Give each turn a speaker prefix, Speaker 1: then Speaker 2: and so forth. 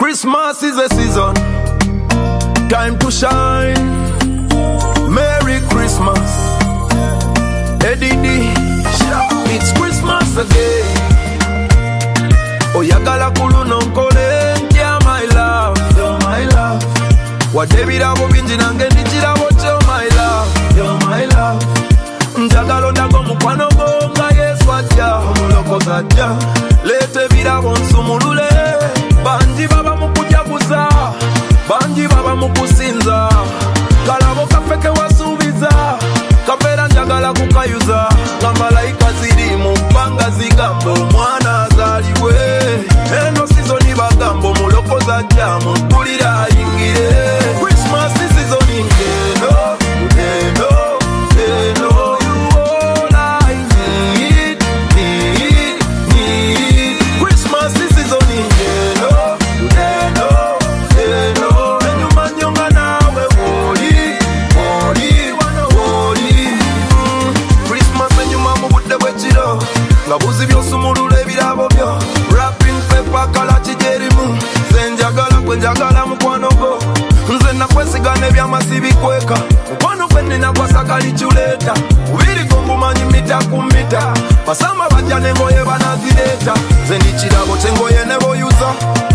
Speaker 1: Christmas is a season, time to shine. Merry Christmas, Eddie. It's Christmas again. Oyagala kuluno nkole, yeah my love, you're my love. Wadebirabo binji nange nichirabo cho my love, you're my love. Njagalo ndago mukwano gonga Yesu atya, omulokozi atya. Lete birabo nsumulule, banji baba mukujaguza, banji baba mukusinza. Kalabo kafeke wasubiza, kapera njagala kukayuza. Ngamalayika ziri mu bbanga zigambo omwana azaliwe. Eno sizoni bagambo mulokozi ajja mumpulira ayingire. Christmas season ngeno, ngeno, ngeno. You all I need. Christmas season ngeno, ngeno, ngeno. Enyuma nyonga nawe woli, woli, woli. Christmas enyuma mu budde bw'ekiro nga buzi by'osumulula ebirabo byo. Wrapping paper kala kijerimu. Nze njagala gwe njagala mukwano gwo. Nze nakwesiga n'ebyamasibi kweka. Mukwano gwe nina gwasakali kyuleeta. Bubiri gombumanyi mita ku mita. Basamba bajja n'engoye banazireeta. Nze ndi kirabo ky'engoye ne boyuza.